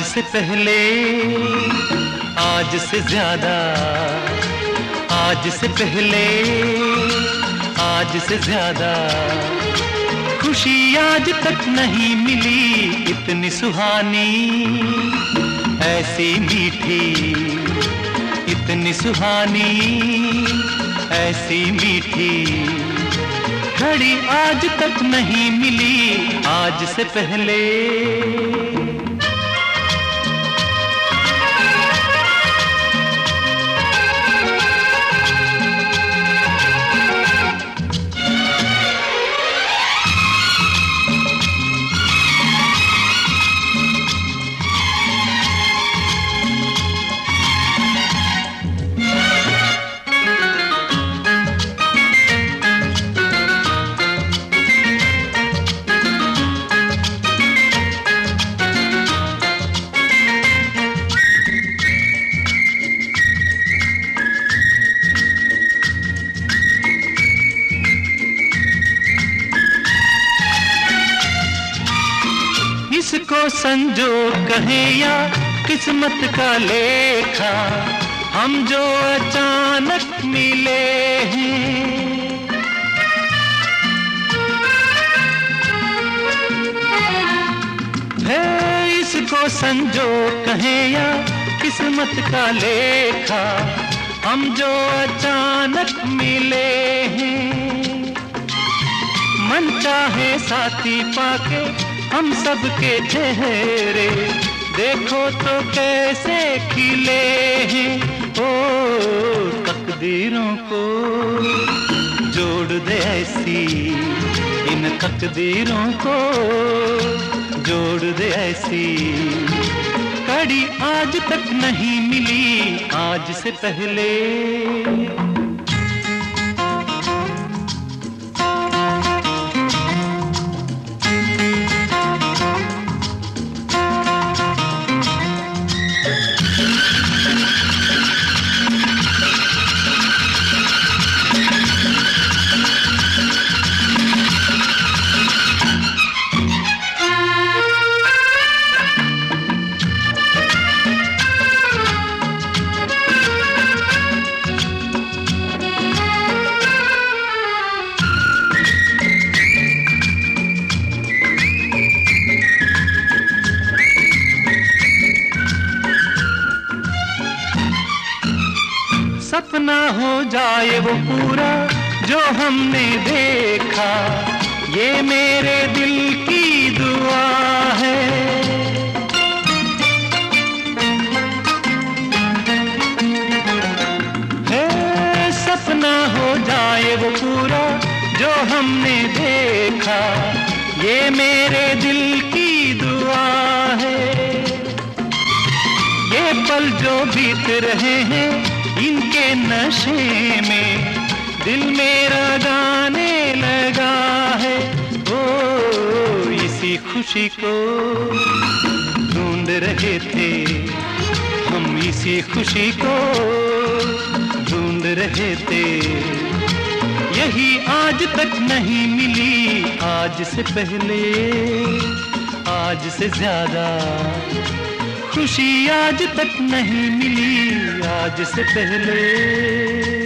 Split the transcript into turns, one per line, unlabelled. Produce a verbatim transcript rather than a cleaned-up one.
से पहले, आज से ज्यादा, आज से पहले, आज से ज्यादा खुशी आज तक नहीं मिली इतनी सुहानी, ऐसी मीठी, इतनी सुहानी, ऐसी मीठी घड़ी आज तक नहीं मिली आज से पहले। इसको संजोग कहें या किस्मत का लेखा, हम जो अचानक मिले हैं, है इसको संजोग कहें या किस्मत का लेखा, हम जो अचानक मिले हैं। मन चाहे साथी पाके हम सबके चेहरे देखो तो कैसे खिले हैं। ओ तकदीरों को जोड़ दे ऐसी, इन तकदीरों को जोड़ दे ऐसी कड़ी आज तक नहीं मिली आज से पहले। सपना हो जाए वो पूरा जो हमने देखा, ये मेरे दिल की दुआ है। है सपना हो जाए वो पूरा जो हमने देखा, ये मेरे दिल की दुआ है। ये पल जो बीत रहे हैं इनके नशे में दिल मेरा गाने लगा है। ओ इसी खुशी को ढूंढ रहे थे हम, इसी खुशी को ढूंढ रहे थे, यही आज तक नहीं मिली आज से पहले, आज से ज्यादा खुशी आज तक नहीं मिली आज से पहले।